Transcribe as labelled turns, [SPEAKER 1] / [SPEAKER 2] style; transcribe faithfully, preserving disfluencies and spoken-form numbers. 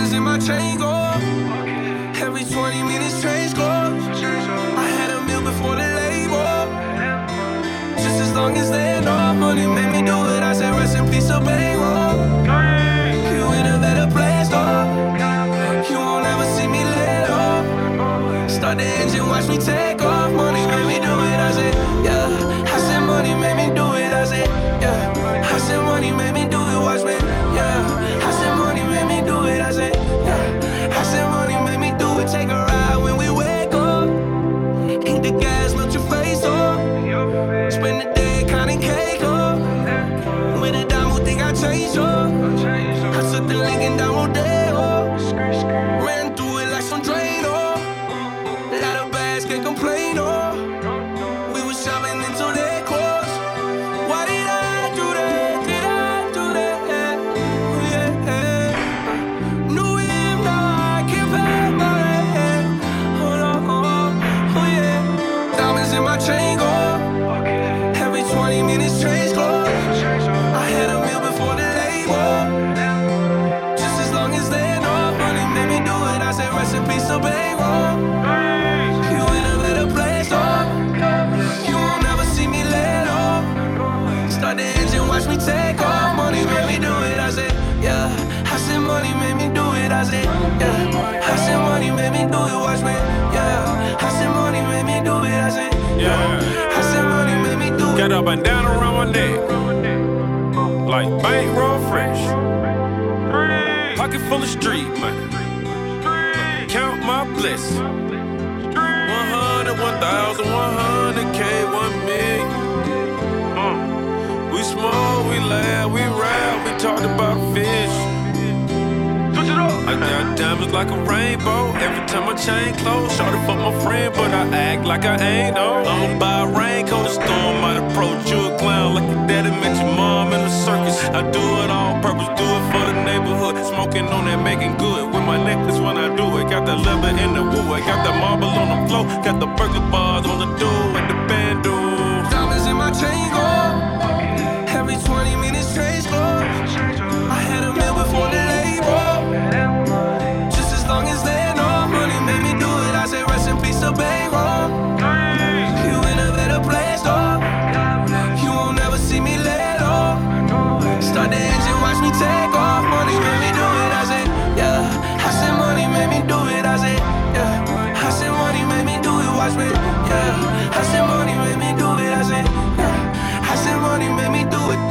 [SPEAKER 1] Diamonds in my chain go up. Every twenty minutes change clothes. I had a meal before the label. Just as long as they know money made me do it. I said rest in peace to bankroll. You in a better place though. You won't ever see me let off. Start the engine, watch me take off. Money made me do it. I said yeah. I said money made me do it. I said yeah. I said money made me do it. Watch me yeah. I said money made me do it. I said yeah. I said money made me do it. Take a ride when we wake up. Hit the gas, melt your face off. Spend the day counting cake up. With a diamond, think I changed up. I took the link and down day up. Ran through it like some Drano. A lot of bags, can't complain oh. We was shopping until they closed. Why did I do that? Did I do that? Yeah. New him, now I can't pay my head. Hold on, oh yeah. Diamonds in my chain go up. Every twenty minutes change clothes. I had a meal before the label. Just as long as they know money made me do it. I said rest in peace to bankroll. You in a better place though. You won't ever see me let off. Start the engine, watch me take off. Money made me do it. I said yeah. I said money made me do it. I said yeah. I said money made me do it. Watch me yeah. I said money made me do it. I said yeah. I said money made me do it.
[SPEAKER 2] Get up and down around my neck, like bankroll fresh. Pocket full of street money. Count my blessings. One hundred, one thousand, one hundred K, one million. Uh, we smoke, we laugh, we rap, we talked about fish. I got diamonds like a rainbow. Every time I chain close, shorty fuck my friend, but I act like I ain't no. I'ma buy a raincoat, a storm might approach you a clown like your daddy met your mom in the circus. I do it on purpose, do it for the neighborhood. Smoking on that, making good with my necklace when I do it. Got the leather in the woo, I got the marble on the floor, got the burger bars on the door and the band do.
[SPEAKER 1] Diamonds in my chain go up. Every twenty minutes change clothes. I had a meal before the label. Just as long as they know money made me do it. I say rest in peace to bankroll. You in a better place though. You won't ever see me let off. Start the engine, watch me take off. Money made me do it. I say yeah. I said money made me do it. I say yeah. I said money made me do it. Watch me yeah. I said money made me do it. I say yeah. I said money made me do it.